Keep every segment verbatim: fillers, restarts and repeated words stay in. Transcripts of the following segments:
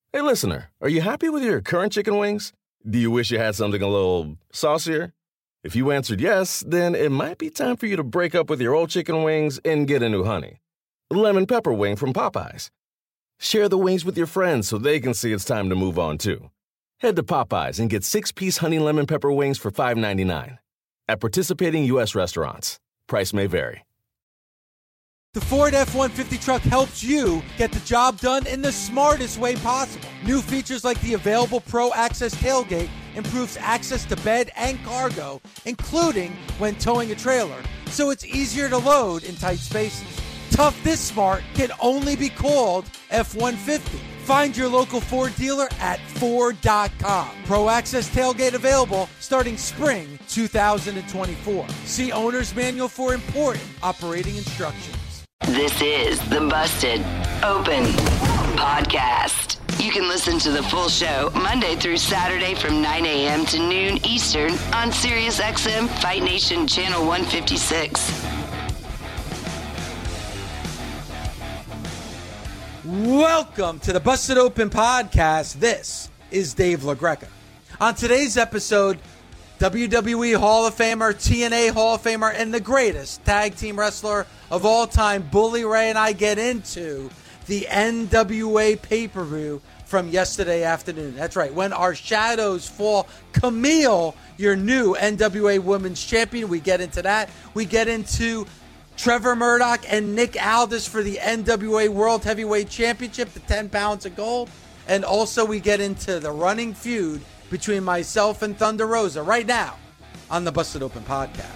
Hey, listener, are you happy with your current chicken wings? Do you wish you had something a little saucier? If you answered yes, then it might be time for you to break up with your old chicken wings and get a new honey. Lemon pepper wing from Popeyes. Share the wings with your friends so they can see it's time to move on, too. Head to Popeyes and get six-piece honey lemon pepper wings for five ninety-nine. At participating U S restaurants. Price may vary. The Ford F one fifty truck helps you get the job done in the smartest way possible. New features like the available Pro Access tailgate improves access to bed and cargo, including when towing a trailer, so it's easier to load in tight spaces. Tough this smart can only be called F one fifty. Find your local Ford dealer at Ford dot com. Pro Access tailgate available starting spring two thousand twenty-four. See Owner's Manual for important operating instructions. This is the Busted Open Podcast. You can listen to the full show Monday through Saturday from nine a.m. to noon Eastern on SiriusXM Fight Nation Channel one fifty-six. Welcome to the Busted Open Podcast. This is Dave LaGreca. On today's episode, W W E Hall of Famer, T N A Hall of Famer, and the greatest tag team wrestler of all time, Bully Ray, and I get into the N W A pay-per-view from yesterday afternoon. That's right, When Our Shadows Fall. Camille, your new N W A Women's Champion. We get into that. We get into Trevor Murdoch and Nick Aldis for the N W A World Heavyweight Championship, the ten pounds of gold. And also we get into the running feud between myself and Thunder Rosa right now on the Busted Open Podcast.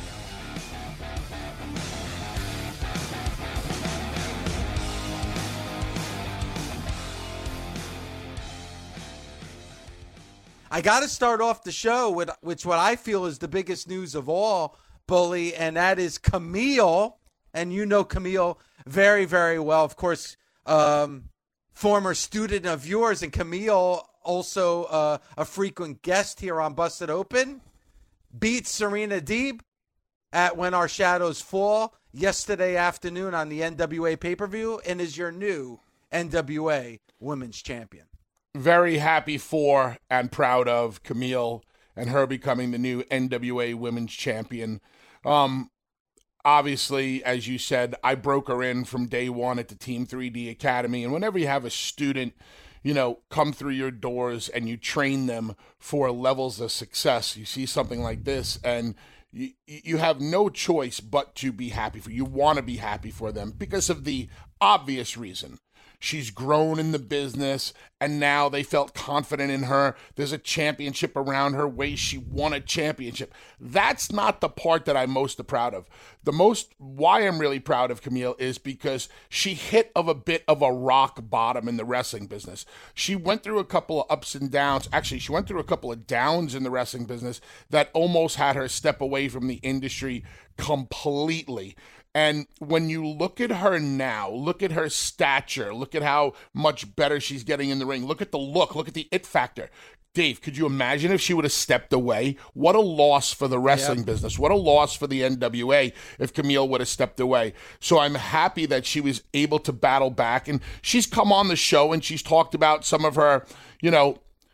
I got to start off the show with which what I feel is the biggest news of all, Bully, and that is Camille. And you know Camille very, very well. Of course, um, former student of yours, and Camille also uh, a frequent guest here on Busted Open. Beat Serena Deeb at When Our Shadows Fall yesterday afternoon on the N W A pay-per-view, and is your new N W A Women's Champion. Very happy for and proud of Camille and her becoming the new N W A Women's Champion. Um, obviously, as you said, I broke her in from day one at the Team three D Academy. And whenever you have a student, you know, come through your doors and you train them for levels of success, you see something like this and you, you have no choice but to be happy for. You want to be happy for them because of the obvious reason. She's grown in the business, and now they felt confident in her. There's a championship around her waist. She won a championship. That's not the part that I'm most proud of. The most, why I'm really proud of Camille is because she hit of a bit of a rock bottom in the wrestling business. She went through a couple of ups and downs. Actually, she went through a couple of downs in the wrestling business that almost had her step away from the industry completely. And when you look at her now, look at her stature, look at how much better she's getting in the ring, look at the look, look at the it factor. Dave, could you imagine if she would have stepped away? What a loss for the wrestling yep. business. What a loss for the N W A if Camille would have stepped away. So I'm happy that she was able to battle back. And she's come on the show and she's talked about some of her, you know,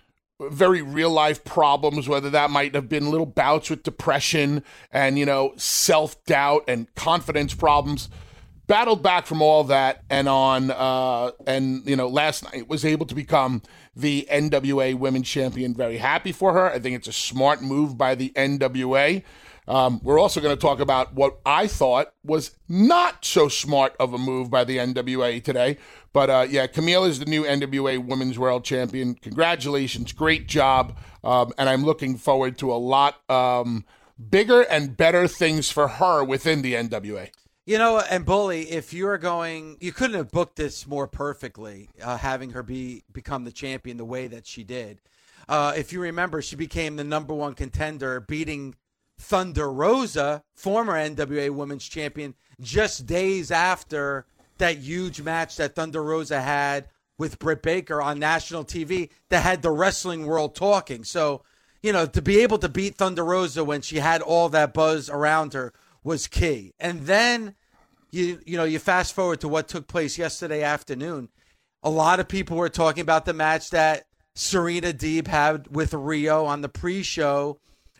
very real life problems, whether that might have been little bouts with depression and, you know, self-doubt and confidence problems. Battled back from all that and on, uh, and, you know, last night was able to become the N W A Women's Champion. Very happy for her. I think it's a smart move by the N W A. Um, we're also going to talk about what I thought was not so smart of a move by the N W A today. But, uh, yeah, Camille is the new N W A Women's World Champion. Congratulations. Great job. Um, and I'm looking forward to a lot um, bigger and better things for her within the N W A. You know, and Bully, if you're going, you couldn't have booked this more perfectly, uh, having her be become the champion the way that she did. Uh, if you remember, she became the number one contender, beating Thunder Rosa, former N W A Women's Champion, just days after that huge match that Thunder Rosa had with Britt Baker on national T V that had the wrestling world talking. So, you know, to be able to beat Thunder Rosa when she had all that buzz around her was key. And then, you you know, you fast forward to what took place yesterday afternoon. A lot of people were talking about the match that Serena Deeb had with Rio on the pre-show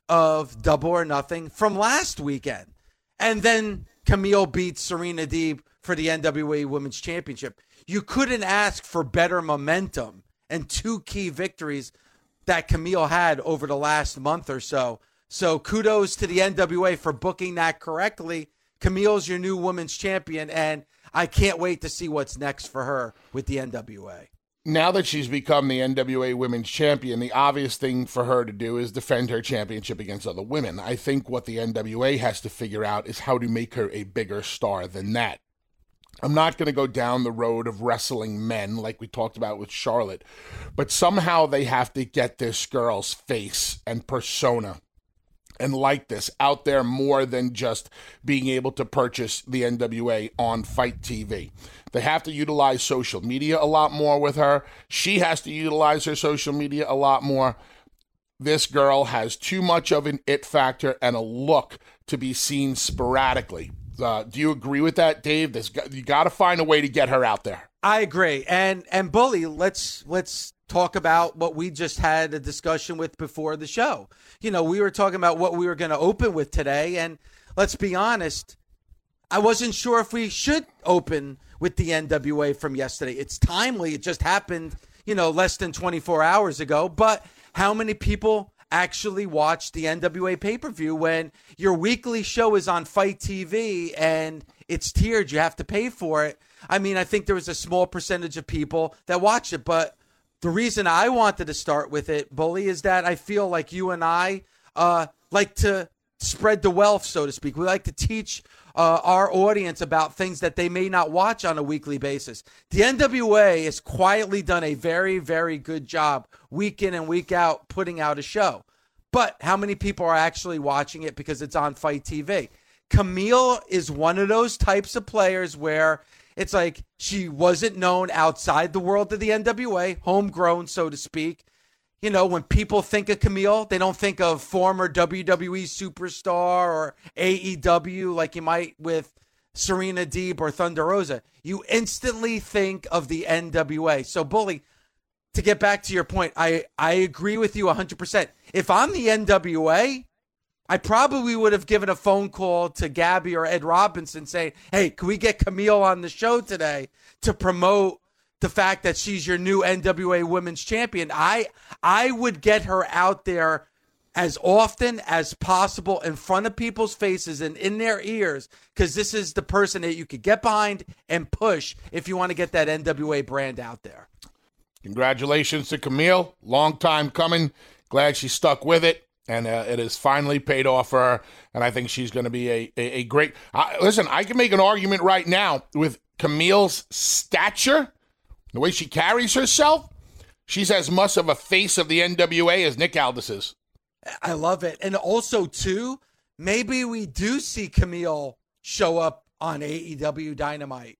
of Double or Nothing from last weekend. And then Camille beat Serena Deeb for the N W A Women's Championship. You couldn't ask for better momentum and two key victories that Camille had over the last month or so. So kudos to the N W A for booking that correctly. Camille's your new women's champion, and I can't wait to see what's next for her with the N W A. Now that she's become the N W A Women's Champion, the obvious thing for her to do is defend her championship against other women. I think what the N W A has to figure out is how to make her a bigger star than that. I'm not going to go down the road of wrestling men like we talked about with Charlotte, but somehow they have to get this girl's face and persona and likeness out there more than just being able to purchase the N W A on Fight T V. They have to utilize social media a lot more with her. She has to utilize her social media a lot more. This girl has too much of an it factor and a look to be seen sporadically. Uh, do you agree with that, Dave? There's, you got to find a way to get her out there. I agree. And and Bully, let's let's talk about what we just had a discussion with before the show. You know, we were talking about what we were going to open with today, and let's be honest, I wasn't sure if we should open with the N W A from yesterday. It's timely. It just happened, you know, less than twenty-four hours ago. But how many people actually watch the N W A pay-per-view when your weekly show is on Fight T V and it's tiered? You have to pay for it. I mean, I think there was a small percentage of people that watched it, but the reason I wanted to start with it, Bully, is that I feel like you and I uh, like to spread the wealth, so to speak. We like to teach uh, our audience about things that they may not watch on a weekly basis. The N W A has quietly done a very, very good job week in and week out putting out a show. But how many people are actually watching it because it's on Fight T V? Camille is one of those types of players where it's like she wasn't known outside the world of the N W A, homegrown, so to speak. You know, when people think of Camille, they don't think of former W W E superstar or A E W like you might with Serena Deeb or Thunder Rosa. You instantly think of the N W A. So, Bully, to get back to your point, I, I agree with you one hundred percent. If I'm the N W A, I probably would have given a phone call to Gabby or Ed Robinson saying, hey, can we get Camille on the show today to promote the fact that she's your new N W A Women's Champion? I I would get her out there as often as possible in front of people's faces and in their ears, because this is the person that you could get behind and push if you want to get that N W A brand out there. Congratulations to Camille. Long time coming. Glad she stuck with it. And uh, it has finally paid off for her, and I think she's going to be a, a, a great... Uh, listen, I can make an argument right now with Camille's stature, the way she carries herself. She's as much of a face of the N W A as Nick Aldis is. I love it. And also, too, maybe we do see Camille show up on A E W Dynamite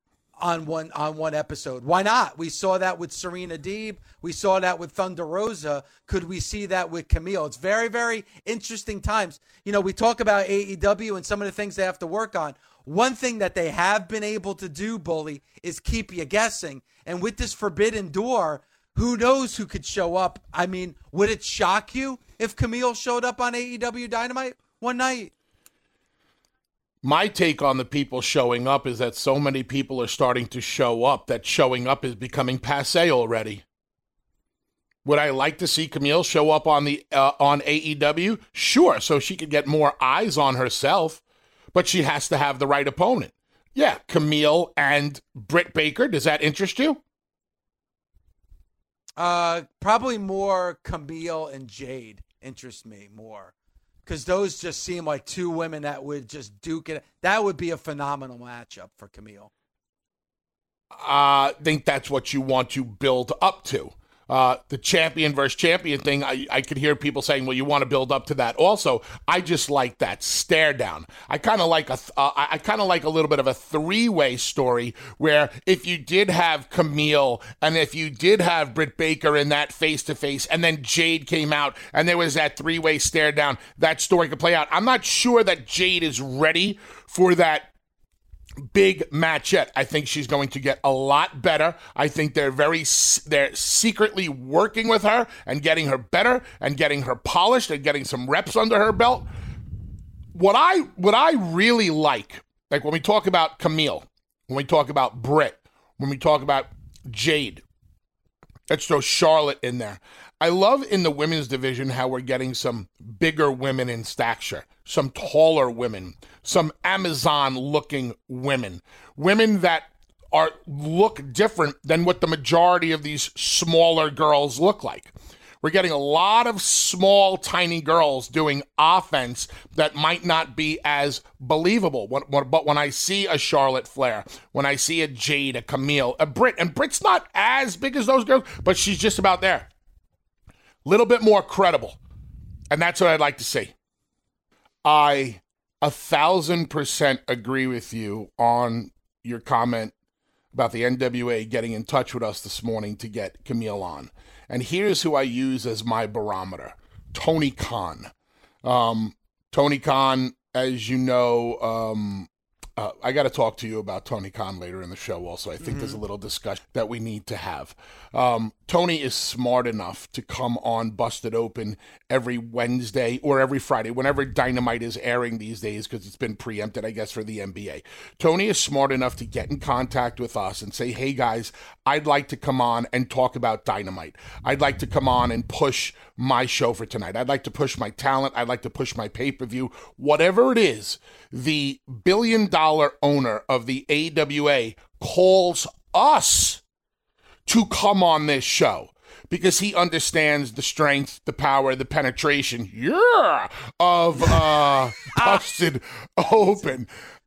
on one on one episode. Why not? We saw that with Serena Deeb. We saw that with Thunder Rosa. Could we see that with Camille? It's very, very interesting times. You know, we talk about A E W and some of the things they have to work on. One thing that they have been able to do, Bully, is keep you guessing. And with this Forbidden Door, who knows who could show up? I mean, would it shock you if Camille showed up on A E W Dynamite one night? My take on the people showing up is that so many people are starting to show up that showing up is becoming passé already. Would I like to see Camille show up on the uh, on A E W? Sure, so she could get more eyes on herself, but she has to have the right opponent. Yeah, Camille and Britt Baker. Does that interest you? Uh, probably more Camille and Jade interest me more. Because those just seem like two women that would just duke it. That would be a phenomenal matchup for Camille. I uh, think that's what you want to build up to. Uh, the champion versus champion thing, I, I could hear people saying, well, you want to build up to that also. I just like that stare down. I kind of like a, uh, I kind of like a little bit of a three-way story where if you did have Camille and if you did have Britt Baker in that face-to-face and then Jade came out and there was that three-way stare down, that story could play out. I'm not sure that Jade is ready for that big match yet. I think she's going to get a lot better. I think they're very, they're secretly working with her and getting her better and getting her polished and getting some reps under her belt. What I, what I really like, like when we talk about Camille, when we talk about Britt, when we talk about Jade, let's throw Charlotte in there. I love in the women's division how we're getting some bigger women in stature, some taller women, some Amazon-looking women, women that are look different than what the majority of these smaller girls look like. We're getting a lot of small, tiny girls doing offense that might not be as believable. But when I see a Charlotte Flair, when I see a Jade, a Camille, a Britt, and Britt's not as big as those girls, but she's just about there. Little bit more credible. And that's what I'd like to see. I a thousand percent agree with you on your comment about the N W A getting in touch with us this morning to get Camille on. And here's who I use as my barometer. Tony Khan. Um, Tony Khan, as you know, um, uh, I got to talk to you about Tony Khan later in the show also. I think mm-hmm. there's a little discussion that we need to have. Um, Tony is smart enough to come on Busted Open every Wednesday or every Friday, whenever Dynamite is airing these days, because it's been preempted, I guess, for the N B A. Tony is smart enough to get in contact with us and say, hey, guys, I'd like to come on and talk about Dynamite. I'd like to come on and push my show for tonight. I'd like to push my talent. I'd like to push my pay-per-view. Whatever it is, the billion-dollar owner of the A W A calls us to come on this show because he understands the strength, the power, the penetration yeah, of uh, Busted Open.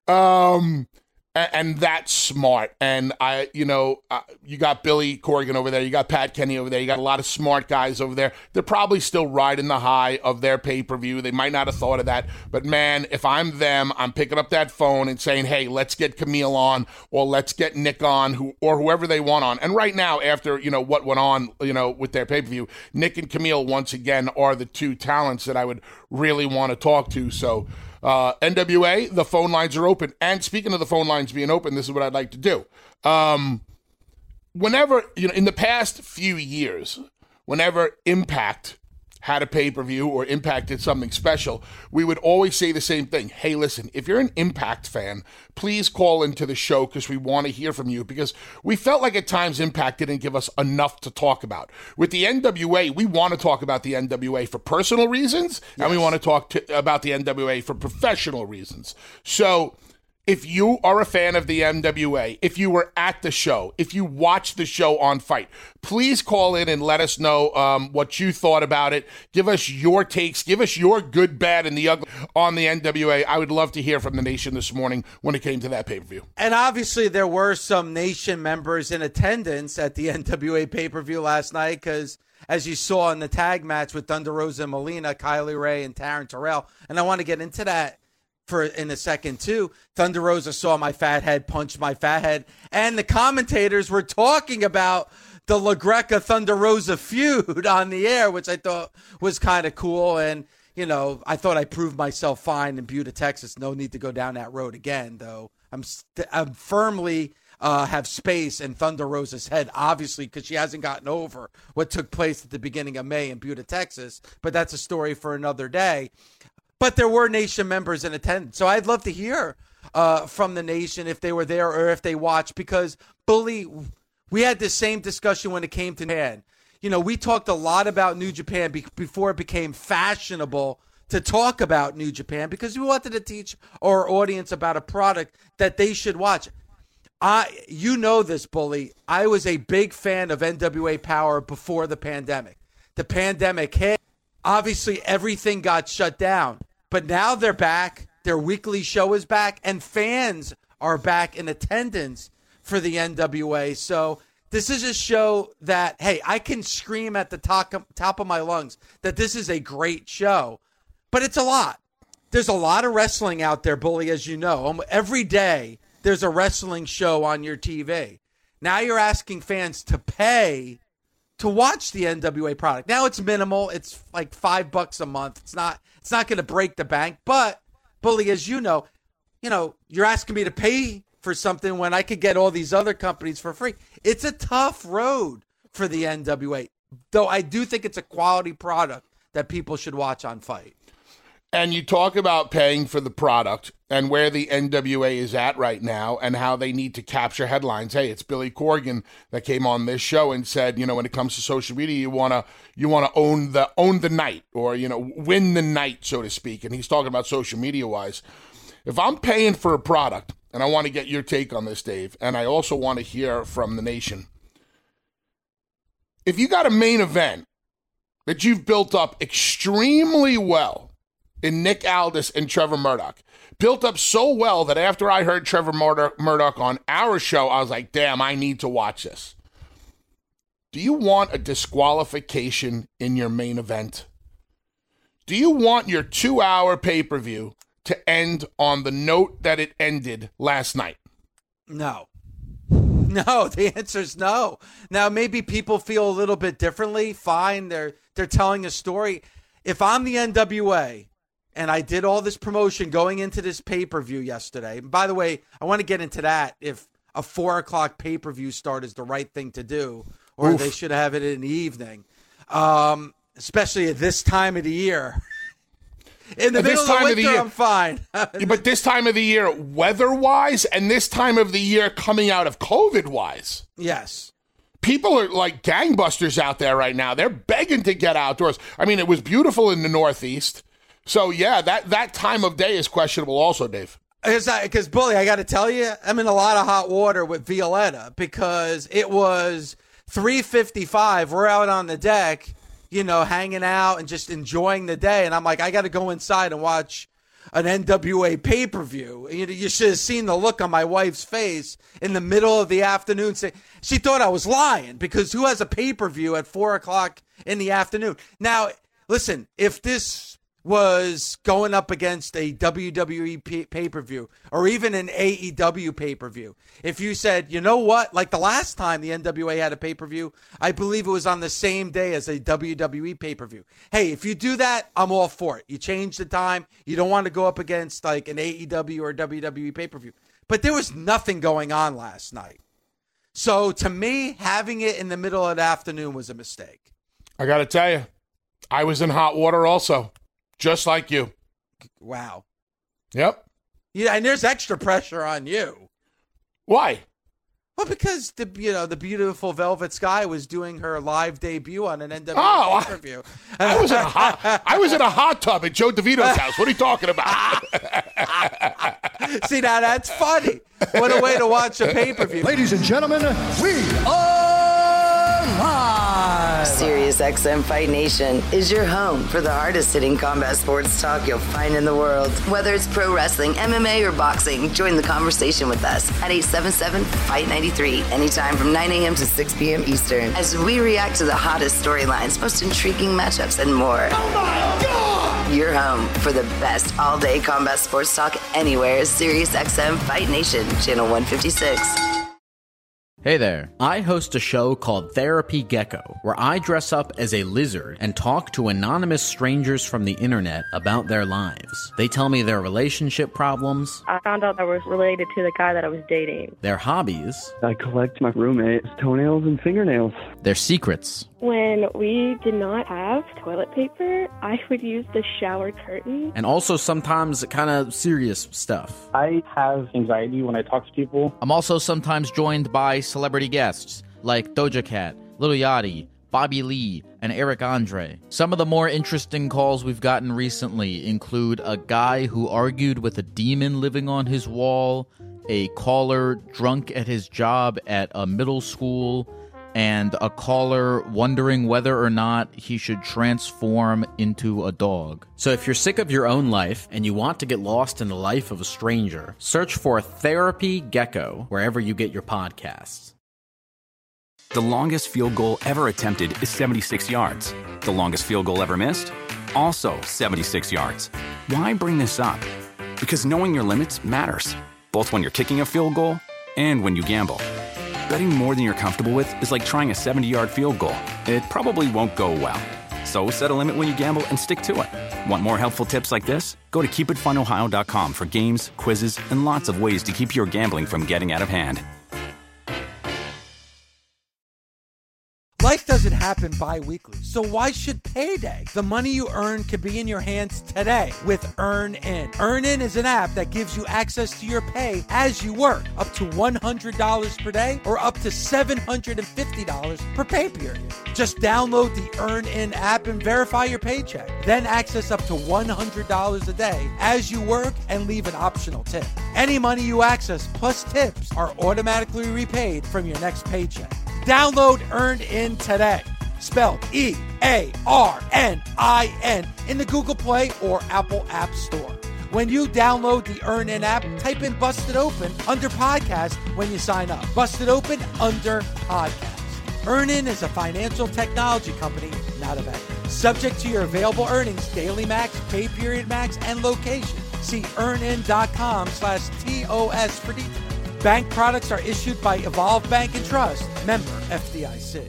Um, and, and that's smart. And, I, you know, uh, you got Billy Corgan over there. You got Pat Kenny over there. You got a lot of smart guys over there. They're probably still riding the high of their pay-per-view. They might not have thought of that. But, man, if I'm them, I'm picking up that phone and saying, hey, let's get Camille on or let's get Nick on who, or whoever they want on. And right now, after, you know, what went on, you know, with their pay-per-view, Nick and Camille, once again, are the two talents that I would really want to talk to. So, Uh, N W A, the phone lines are open. And speaking of the phone lines being open, this is what I'd like to do. Um, whenever, you know, in the past few years, whenever Impact had a pay-per-view or Impact did something special, we would always say the same thing. Hey, listen, if you're an Impact fan, please call into the show because we want to hear from you, because we felt like at times Impact didn't give us enough to talk about. With the N W A, we want to talk about the N W A for personal reasons, yes. and we want to talk to, about the N W A for professional reasons. So if you are a fan of the N W A, if you were at the show, if you watched the show on Fight, please call in and let us know um, what you thought about it. Give us your takes. Give us your good, bad, and the ugly on the N W A. I would love to hear from the Nation this morning when it came to that pay-per-view. And obviously there were some Nation members in attendance at the N W A pay-per-view last night because, as you saw in the tag match with Thunder Rosa and Melina, Kylie Ray and Taryn Terrell, and I want to get into that for in a second too. Thunder Rosa saw my fat head, punched my fat head, and the commentators were talking about the LaGreca Thunder Rosa feud on the air, which I thought was kind of cool. And, you know, I thought I proved myself fine in Buda, Texas. No need to go down that road again, though. I'm, st- I'm firmly uh, have space in Thunder Rosa's head, obviously, because she hasn't gotten over what took place at the beginning of May in Buda, Texas. But that's a story for another day. But there were Nation members in attendance. So I'd love to hear uh, from the Nation if they were there or if they watched, because, Bully, we had the same discussion when it came to Japan. You know, we talked a lot about New Japan be- before it became fashionable to talk about New Japan, because we wanted to teach our audience about a product that they should watch. I, you know this, Bully. I was a big fan of N W A Power before the pandemic. The pandemic hit. Obviously, everything got shut down. But now they're back. Their weekly show is back, and fans are back in attendance for the N W A. So this is a show that, hey, I can scream at the top, top of my lungs that this is a great show. But it's a lot. There's a lot of wrestling out there, Bully, as you know. Every day there's a wrestling show on your T V. Now you're asking fans to pay to watch the N W A product. Now it's minimal. It's like five bucks a month. It's not it's not going to break the bank. But, Bully, as you know, you know, you're asking me to pay for something when I could get all these other companies for free. It's a tough road for the N W A, though I do think it's a quality product that people should watch on Fight. And you talk about paying for the product and where the N W A is at right now and how they need to capture headlines. Hey, it's Billy Corgan that came on this show and said, you know, when it comes to social media, you want to you want to own the own the night, or, you know, win the night, so to speak. And he's talking about social media wise. If I'm paying for a product, and I want to get your take on this, Dave, and I also want to hear from the nation. If you got a main event that you've built up extremely well in Nick Aldis and Trevor Murdoch, built up so well that after I heard Trevor Murdoch, Murdoch on our show, I was like, damn, I need to watch this. Do you want a disqualification in your main event? Do you want your two-hour pay-per-view to end on the note that it ended last night? No. No, the answer is no. Now, maybe people feel a little bit differently. Fine, they're they're telling a story. If I'm the N W A, and I did all this promotion going into this pay-per-view yesterday. And by the way, I want to get into that, if a four o'clock pay-per-view start is the right thing to do, or Oof. They should have it in the evening, um, especially at this time of the year. In the at middle of the winter, of the year, I'm fine. But this time of the year, weather-wise, and this time of the year coming out of COVID-wise. Yes. People are like gangbusters out there right now. They're begging to get outdoors. I mean, it was beautiful in the Northeast. So, yeah, that, that time of day is questionable also, Dave. Because, Bully, I got to tell you, I'm in a lot of hot water with Violetta because it was three fifty-five. We're out on the deck, you know, hanging out and just enjoying the day. And I'm like, I got to go inside and watch an N W A pay-per-view. You, you should have seen the look on my wife's face in the middle of the afternoon. She thought I was lying because who has a pay-per-view at four o'clock in the afternoon? Now, listen, if this was going up against a W W E pay-per-view or even an A E W pay-per-view, if you said, you know what, like the last time the N W A had a pay-per-view, I believe it was on the same day as a W W E pay-per-view. Hey, if you do that, I'm all for it. You change the time. You don't want to go up against like an A E W or W W E pay-per-view. But there was nothing going on last night. So to me, having it in the middle of the afternoon was a mistake. I got to tell you, I was in hot water also. Just like you. Wow. Yep. Yeah, and there's extra pressure on you. Why? Well, because the you know the beautiful Velvet Sky was doing her live debut on an N W A oh, pay-per-view. I, I was in a hot I was in a hot tub at Joe DeVito's house. What are you talking about? See, now that's funny. What a way to watch a pay-per-view. Ladies and gentlemen, we are live. Sirius X M Fight Nation is your home for the hardest hitting combat sports talk you'll find in the world. Whether it's pro wrestling, M M A, or boxing, join the conversation with us at eight seven seven, fight nine three, anytime from nine a.m. to six p.m. Eastern, as we react to the hottest storylines, most intriguing matchups, and more. Oh my God! Your home for the best all-day combat sports talk anywhere is Sirius X M Fight Nation, channel one fifty-six. Hey there. I host a show called Therapy Gecko, where I dress up as a lizard and talk to anonymous strangers from the internet about their lives. They tell me their relationship problems. I found out I was related to the guy that I was dating. Their hobbies. I collect my roommate's toenails and fingernails. Their secrets. When we did not have toilet paper, I would use the shower curtain. And also sometimes kind of serious stuff. I have anxiety when I talk to people. I'm also sometimes joined by celebrity guests like Doja Cat, Lil Yachty, Bobby Lee, and Eric Andre. Some of the more interesting calls we've gotten recently include a guy who argued with a demon living on his wall, a caller drunk at his job at a middle school, and a caller wondering whether or not he should transform into a dog. So if you're sick of your own life and you want to get lost in the life of a stranger, search for Therapy Gecko wherever you get your podcasts. The longest field goal ever attempted is seventy-six yards. The longest field goal ever missed? Also seventy-six yards. Why bring this up? Because knowing your limits matters, both when you're kicking a field goal and when you gamble. Betting more than you're comfortable with is like trying a seventy-yard field goal. It probably won't go well. So set a limit when you gamble and stick to it. Want more helpful tips like this? Go to keep it fun ohio dot com for games, quizzes, and lots of ways to keep your gambling from getting out of hand. Life doesn't happen bi-weekly, so why should payday? The money you earn could be in your hands today with EarnIn. EarnIn is an app that gives you access to your pay as you work, up to one hundred dollars per day or up to seven hundred fifty dollars per pay period. Just download the EarnIn app and verify your paycheck. Then access up to one hundred dollars a day as you work and leave an optional tip. Any money you access plus tips are automatically repaid from your next paycheck. Download EarnIn today, spelled E A R N I N, in the Google Play or Apple App Store. When you download the EarnIn app, type in Busted Open under podcast when you sign up. Busted Open under podcast. EarnIn is a financial technology company, not a bank. Subject to your available earnings, daily max, pay period max, and location. See earnin.com slash TOS for details. Bank products are issued by Evolve Bank and Trust, member F D I C.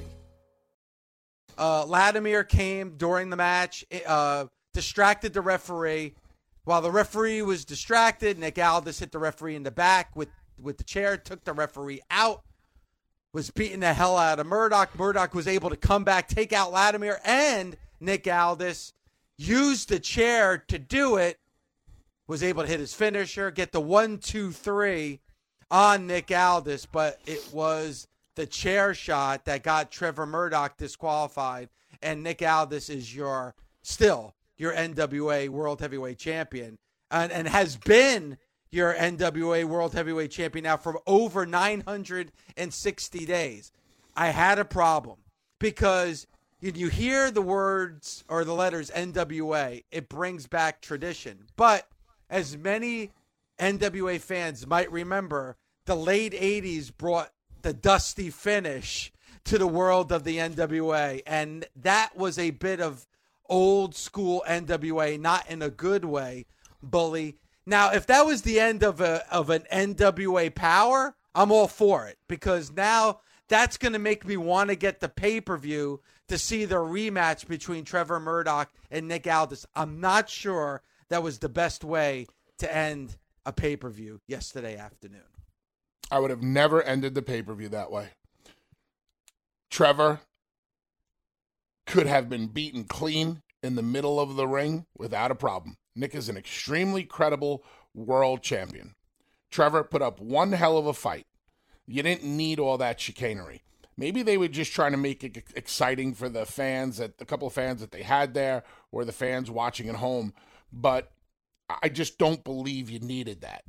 Uh, Latimer came during the match, uh, distracted the referee. While the referee was distracted, Nick Aldis hit the referee in the back with, with the chair, took the referee out, was beating the hell out of Murdoch. Murdoch was able to come back, take out Latimer, and Nick Aldis used the chair to do it, was able to hit his finisher, get the one, two, three on Nick Aldis, but it was the chair shot that got Trevor Murdoch disqualified, and Nick Aldis is your still your N W A World Heavyweight Champion, and, and has been your N W A World Heavyweight Champion now for over nine hundred sixty days. I had a problem because when you hear the words or the letters N W A, it brings back tradition. But as many N W A fans might remember, the late eighties brought the dusty finish to the world of the N W A, and that was a bit of old school N W A, not in a good way, bully. Now, if that was the end of a of an N W A power, I'm all for it, because now that's going to make me want to get the pay-per-view to see the rematch between Trevor Murdoch and Nick Aldis. I'm not sure that was the best way to end a pay-per-view yesterday afternoon. I would have never ended the pay-per-view that way. Trevor could have been beaten clean in the middle of the ring without a problem. Nick is an extremely credible world champion. Trevor put up one hell of a fight. You didn't need all that chicanery. Maybe they were just trying to make it exciting for the fans, that the couple of fans that they had there, or the fans watching at home. But I just don't believe you needed that.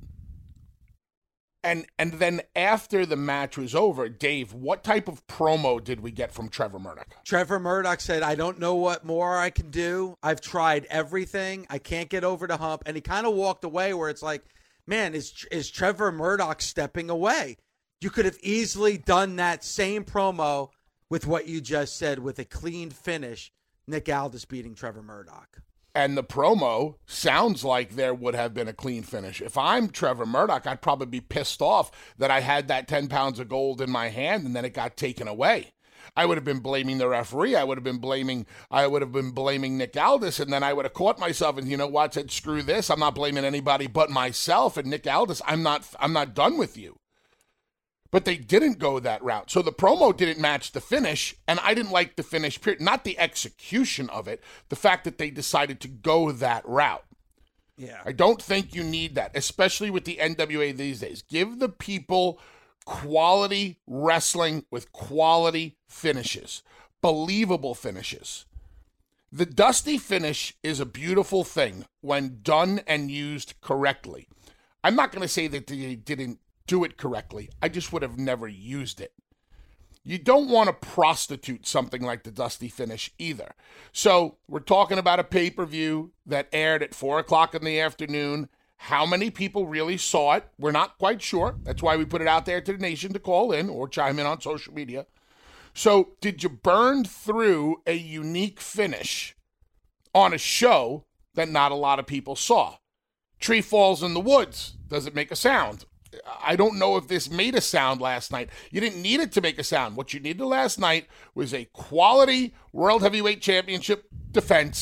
And and then after the match was over, Dave, what type of promo did we get from Trevor Murdoch? Trevor Murdoch said, I don't know what more I can do. I've tried everything. I can't get over the hump. And he kind of walked away where it's like, man, is is Trevor Murdoch stepping away? You could have easily done that same promo with what you just said, with a clean finish, Nick Aldis beating Trevor Murdoch. And the promo sounds like there would have been a clean finish. If I'm Trevor Murdoch, I'd probably be pissed off that I had that ten pounds of gold in my hand and then it got taken away. I would have been blaming the referee. I would have been blaming, I would have been blaming Nick Aldis, and then I would have caught myself and, you know what, said, screw this. I'm not blaming anybody but myself. And Nick Aldis, I'm not, I'm not done with you. But they didn't go that route. So the promo didn't match the finish, and I didn't like the finish, period. Not the execution of it, the fact that they decided to go that route. Yeah. I don't think you need that, especially with the N W A these days. Give the people quality wrestling with quality finishes, believable finishes. The dusty finish is a beautiful thing when done and used correctly. I'm not going to say that they didn't do it correctly. I just would have never used it. You don't want to prostitute something like the dusty finish either. So we're talking about a pay-per-view that aired at four o'clock in the afternoon. How many people really saw it? We're not quite sure. That's why we put it out there to the nation to call in or chime in on social media. So did you burn through a unique finish on a show that not a lot of people saw? Tree falls in the woods. Does it make a sound? I don't know if this made a sound last night. You didn't need it to make a sound. What you needed last night was a quality World Heavyweight Championship defense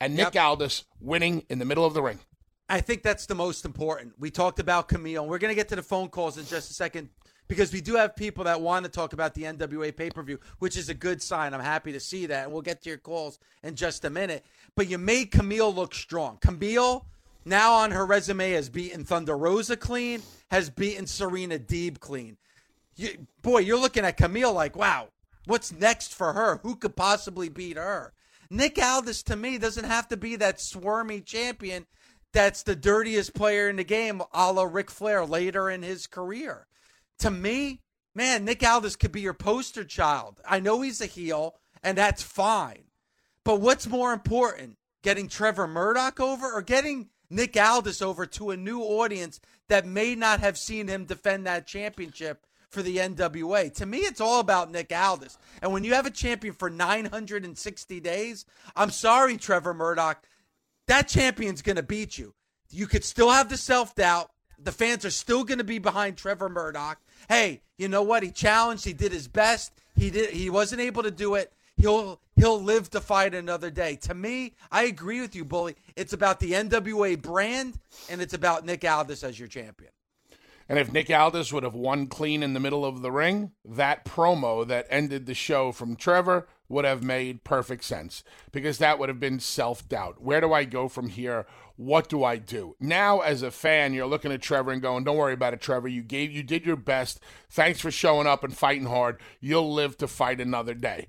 and Nick Yep. Aldis winning in the middle of the ring. I think that's the most important. We talked about Camille. We're going to get to the phone calls in just a second because we do have people that want to talk about the N W A pay-per-view, which is a good sign. I'm happy to see that. And we'll get to your calls in just a minute. But you made Camille look strong. Camille, now on her resume, has beaten Thunder Rosa clean, has beaten Serena Deeb clean. You, boy, you're looking at Camille like, wow, what's next for her? Who could possibly beat her? Nick Aldis, to me, doesn't have to be that swarmy champion that's the dirtiest player in the game, a la Ric Flair later in his career. To me, man, Nick Aldis could be your poster child. I know he's a heel, and that's fine. But what's more important, getting Trevor Murdoch over or getting Nick Aldis over to a new audience that may not have seen him defend that championship for the N W A? To me, it's all about Nick Aldis. And when you have a champion for nine hundred sixty days, I'm sorry, Trevor Murdoch, that champion's going to beat you. You could still have the self-doubt. The fans are still going to be behind Trevor Murdoch. Hey, you know what? He challenged. He did his best. He did. He wasn't able to do it. He'll he'll live to fight another day. To me, I agree with you, Bully. It's about the N W A brand, and it's about Nick Aldis as your champion. And if Nick Aldis would have won clean in the middle of the ring, that promo that ended the show from Trevor would have made perfect sense because that would have been self-doubt. Where do I go from here? What do I do? Now, as a fan, you're looking at Trevor and going, don't worry about it, Trevor. You gave, you did your best. Thanks for showing up and fighting hard. You'll live to fight another day.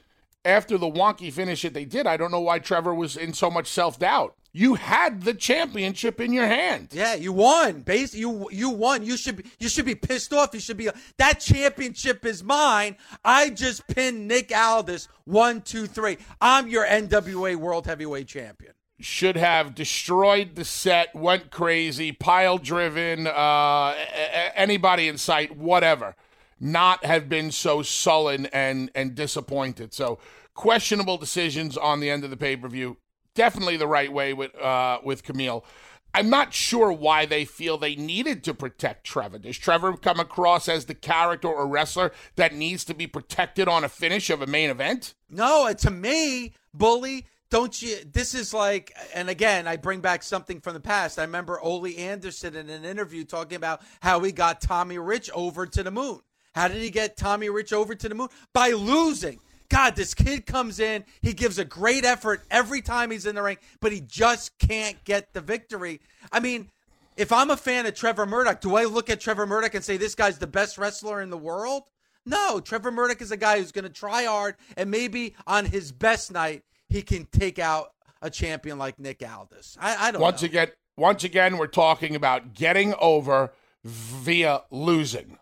After the wonky finish that they did, I don't know why Trevor was in so much self-doubt. You had the championship in your hand. Yeah, you won. Base, you you won. You should be you should be pissed off. You should be that championship is mine. I just pinned Nick Aldis. One, two, three. I'm your N W A World Heavyweight Champion. Should have destroyed the set, went crazy, pile driven, uh, anybody in sight, whatever. Not have been so sullen and and disappointed. So questionable decisions on the end of the pay-per-view. Definitely the right way with uh, with Camille. I'm not sure why they feel they needed to protect Trevor. Does Trevor come across as the character or wrestler that needs to be protected on a finish of a main event? No, to me, Bully, don't you? This is like, and again, I bring back something from the past. I remember Ole Anderson in an interview talking about how he got Tommy Rich over to the moon. How did he get Tommy Rich over to the moon? By losing. God, this kid comes in, he gives a great effort every time he's in the ring, but he just can't get the victory. I mean, if I'm a fan of Trevor Murdoch, do I look at Trevor Murdoch and say this guy's the best wrestler in the world? No, Trevor Murdoch is a guy who's going to try hard, and maybe on his best night, he can take out a champion like Nick Aldis. I, I don't once know. Again, once again, we're talking about getting over via losing.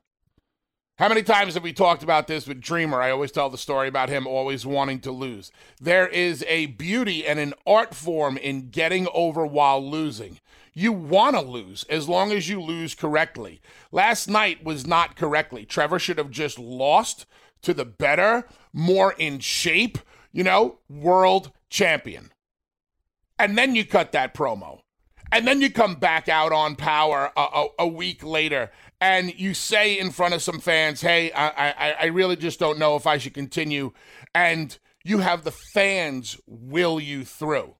How many times have we talked about this with Dreamer? I always tell the story about him always wanting to lose. There is a beauty and an art form in getting over while losing. You want to lose as long as you lose correctly. Last night was not correctly. Trevor should have just lost to the better, more in shape, you know, world champion. And then you cut that promo. And then you come back out on Power a, a, a week later and you say in front of some fans, hey, I, I, I really just don't know if I should continue. And you have the fans will you through.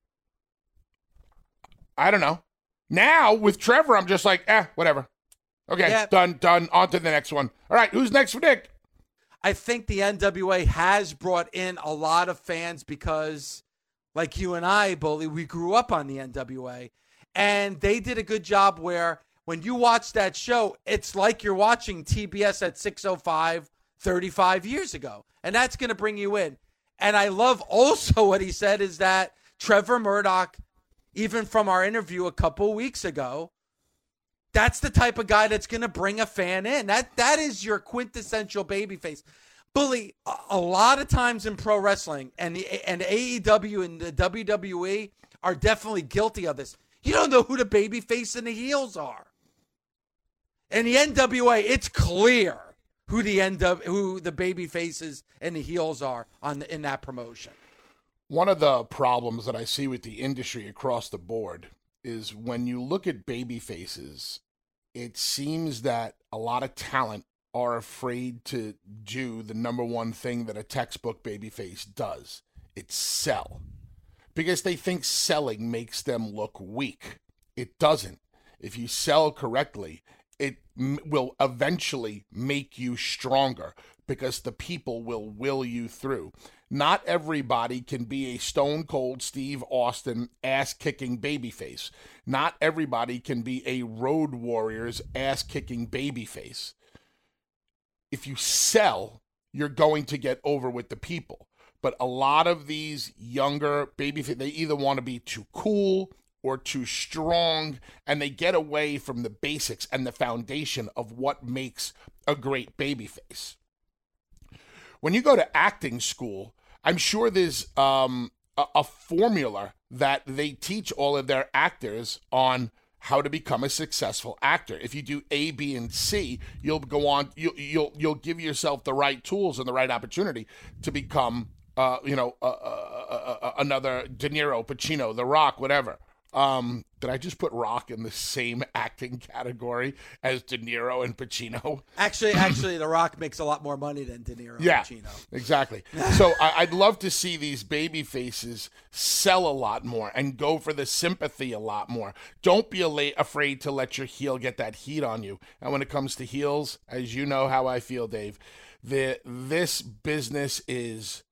I don't know. Now, with Trevor, I'm just like, eh, whatever. Okay, yeah. done, done. On to the next one. All right, who's next for Nick? I think the N W A has brought in a lot of fans because, like you and I, Bully, we grew up on the N W A. And they did a good job where when you watch that show, it's like you're watching T B S at six oh five thirty-five years ago. And that's going to bring you in. And I love also what he said is that Trevor Murdoch, even from our interview a couple weeks ago, that's the type of guy that's going to bring a fan in. That That is your quintessential babyface. Bully, a, a lot of times in pro wrestling, and, the, and A E W and the W W E are definitely guilty of this. You don't know who the babyface and the heels are. In the N W A, it's clear who the N W who the baby faces and the heels are on the, in that promotion. One of the problems that I see with the industry across the board is when you look at baby faces, it seems that a lot of talent are afraid to do the number one thing that a textbook babyface does. It's sell. because they think selling makes them look weak. It doesn't. If you sell correctly, it m- will eventually make you stronger because the people will will you through. Not everybody can be a Stone Cold Steve Austin ass-kicking babyface. Not everybody can be a Road Warriors ass-kicking babyface. If you sell, you're going to get over with the people. But a lot of these younger babyface, they either want to be too cool or too strong, and they get away from the basics and the foundation of what makes a great babyface. When you go to acting school, I'm sure there's um, a, a formula that they teach all of their actors on how to become a successful actor. If you do A, B, and C, you'll go on. You'll you'll you'll give yourself the right tools and the right opportunity to become, uh, you know, uh, uh, uh, uh, another De Niro, Pacino, The Rock, whatever. Um, did I just put Rock in the same acting category as De Niro and Pacino? Actually, actually, The Rock makes a lot more money than De Niro yeah, and Pacino. Exactly. So I, I'd love to see these baby faces sell a lot more and go for the sympathy a lot more. Don't be a- afraid to let your heel get that heat on you. And when it comes to heels, as you know how I feel, Dave, the this business is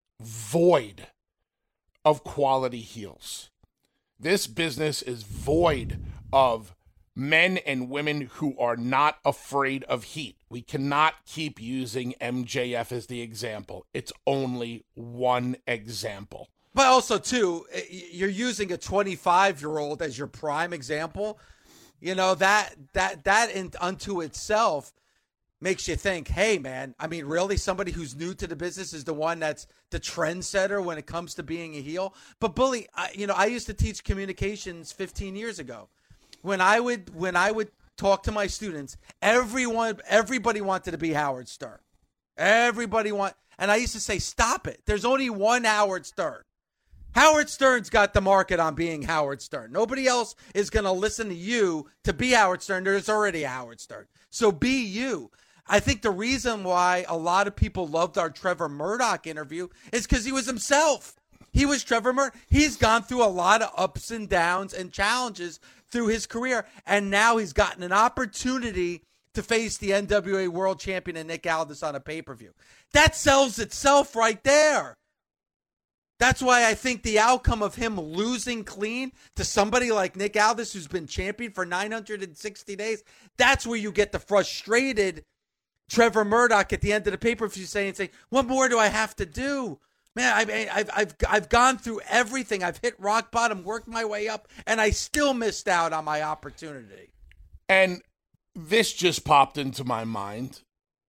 void of quality heels. This business is void of men and women who are not afraid of heat. We cannot keep using M J F as the example. It's only one example. But also, too, you're using a twenty-five-year-old as your prime example. You know, that that that in, unto itself makes you think, hey, man, I mean, really, somebody who's new to the business is the one that's the trendsetter when it comes to being a heel? But, Bully, I, you know, I used to teach communications fifteen years ago. When I would when I would talk to my students, everyone, everybody wanted to be Howard Stern. Everybody want, and I used to say, stop it. There's only one Howard Stern. Howard Stern's got the market on being Howard Stern. Nobody else is going to listen to you to be Howard Stern. There's already a Howard Stern. So be you. I think the reason why a lot of people loved our Trevor Murdoch interview is because he was himself. He was Trevor Murdoch. He's gone through a lot of ups and downs and challenges through his career, and now he's gotten an opportunity to face the N W A World Champion and Nick Aldis on a pay-per-view. That sells itself right there. That's why I think the outcome of him losing clean to somebody like Nick Aldis, who's been champion for nine hundred sixty days, that's where you get the frustrated Trevor Murdoch at the end of the pay-per-view saying, saying, what more do I have to do? Man, I, I've, I've, I've gone through everything. I've hit rock bottom, worked my way up, and I still missed out on my opportunity. And this just popped into my mind.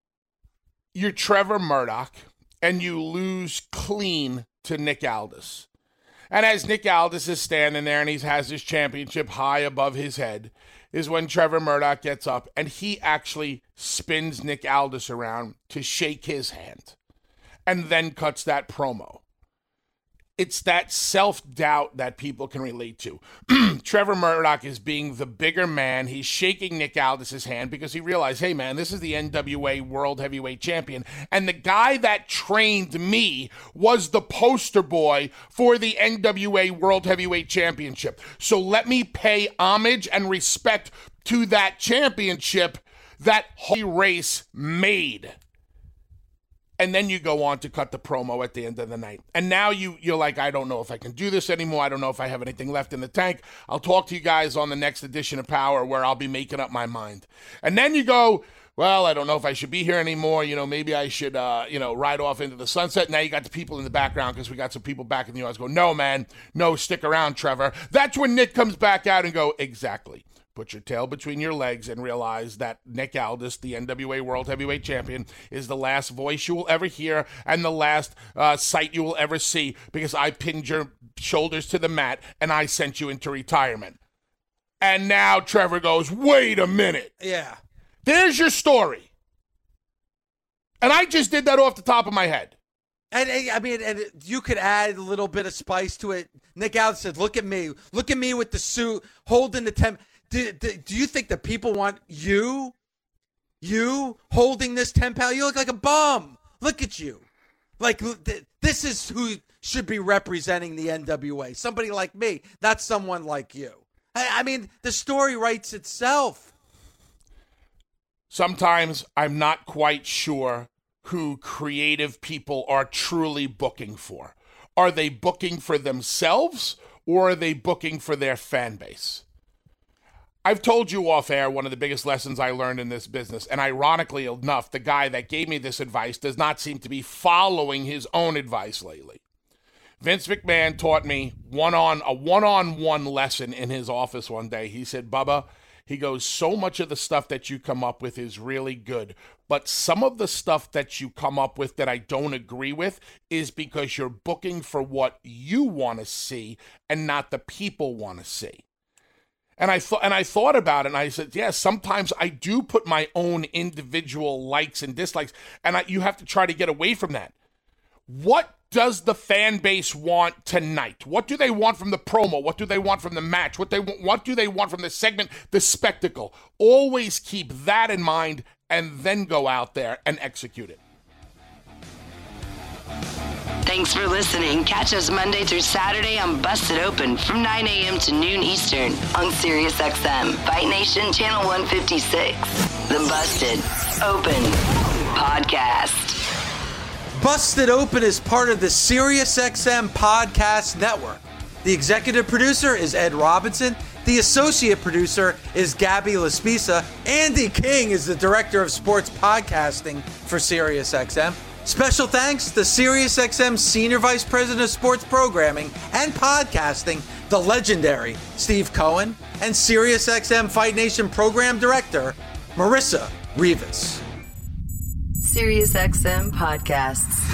You're Trevor Murdoch, and you lose clean to Nick Aldis. And as Nick Aldis is standing there and he has his championship high above his head, is when Trevor Murdoch gets up and he actually spins Nick Aldis around to shake his hand and then cuts that promo. It's that self-doubt that people can relate to. Trevor Murdoch is being the bigger man. He's shaking Nick Aldis' hand because he realized, hey, man, this is the N W A World Heavyweight Champion. And the guy that trained me was the poster boy for the N W A World Heavyweight Championship. So let me pay homage and respect to that championship that whole race made. And then you go on to cut the promo at the end of the night. And now you, you're like, I don't know if I can do this anymore. I don't know if I have anything left in the tank. I'll talk to you guys on the next edition of Power where I'll be making up my mind. And then you go, well, I don't know if I should be here anymore. You know, maybe I should, uh, you know, ride off into the sunset. Now you got the people in the background because we got some people back in the audience go, no, man, no, stick around, Trevor. That's when Nick comes back out and go, exactly. Put your tail between your legs and realize that Nick Aldis, the N W A World Heavyweight Champion, is the last voice you will ever hear and the last uh, sight you will ever see because I pinned your shoulders to the mat and I sent you into retirement. And now Trevor goes, wait a minute. Yeah. There's your story. And I just did that off the top of my head. And, I mean, and you could add a little bit of spice to it. Nick Aldis said, look at me. Look at me with the suit, holding the temp. Do, do, do you think that people want you, you holding this ten pound? You look like a bum. Look at you. Like, th- this is who should be representing the N W A. Somebody like me, not someone like you. I, I mean, the story writes itself. Sometimes I'm not quite sure who creative people are truly booking for. Are they booking for themselves, or are they booking for their fan base? I've told you off air one of the biggest lessons I learned in this business, and ironically enough, the guy that gave me this advice does not seem to be following his own advice lately. Vince McMahon taught me one-on a one-on-one lesson in his office one day. He said, Bubba, he goes, so much of the stuff that you come up with is really good, but some of the stuff that you come up with that I don't agree with is because you're booking for what you want to see and not the people want to see. And I thought, and I thought about it, and I said, yeah, sometimes I do put my own individual likes and dislikes, and I, you have to try to get away from that. What does the fan base want tonight? What do they want from the promo? What do they want from the match? What they what do they want from the segment, the spectacle? Always keep that in mind and then go out there and execute it. Thanks for listening. Catch us Monday through Saturday on Busted Open from nine a.m. to noon Eastern on Sirius X M, Fight Nation Channel one fifty-six. The Busted Open Podcast. Busted Open is part of the SiriusXM Podcast Network. The executive producer is Ed Robinson. The associate producer is Gabby Laspisa. Andy King is the director of sports podcasting for SiriusXM. Special thanks to SiriusXM Senior Vice President of Sports Programming and Podcasting, the legendary Steve Cohen, and SiriusXM Fight Nation Program Director, Marissa Rivas. SiriusXM Podcasts.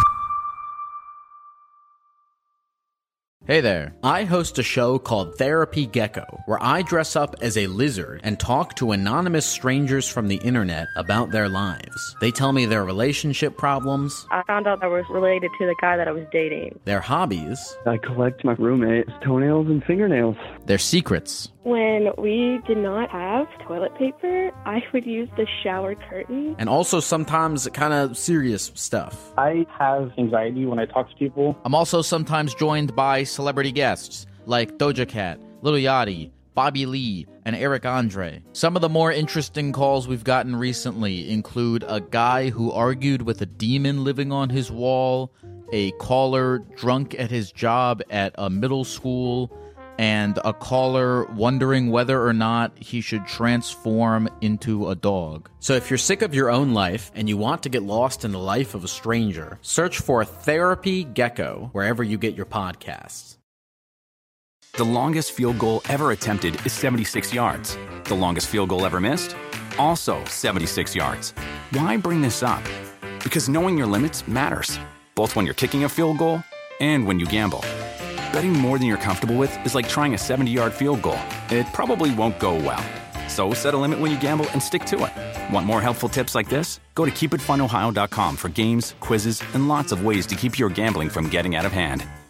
Hey there. I host a show called Therapy Gecko, where I dress up as a lizard and talk to anonymous strangers from the internet about their lives. They tell me their relationship problems. I found out I was related to the guy that I was dating. Their hobbies. I collect my roommate's toenails and fingernails. Their secrets. When we did not have toilet paper, I would use the shower curtain. And also sometimes kind of serious stuff. I have anxiety when I talk to people. I'm also sometimes joined by celebrity guests like Doja Cat, Lil Yachty, Bobby Lee, and Eric Andre. Some of the more interesting calls we've gotten recently include a guy who argued with a demon living on his wall, a caller drunk at his job at a middle school, and a caller wondering whether or not he should transform into a dog. So if you're sick of your own life and you want to get lost in the life of a stranger, search for Therapy Gecko wherever you get your podcasts. The longest field goal ever attempted is seventy-six yards. The longest field goal ever missed? Also seventy-six yards. Why bring this up? Because knowing your limits matters, both when you're kicking a field goal and when you gamble. Betting more than you're comfortable with is like trying a seventy-yard field goal. It probably won't go well. So set a limit when you gamble and stick to it. Want more helpful tips like this? Go to keep it fun ohio dot com for games, quizzes, and lots of ways to keep your gambling from getting out of hand.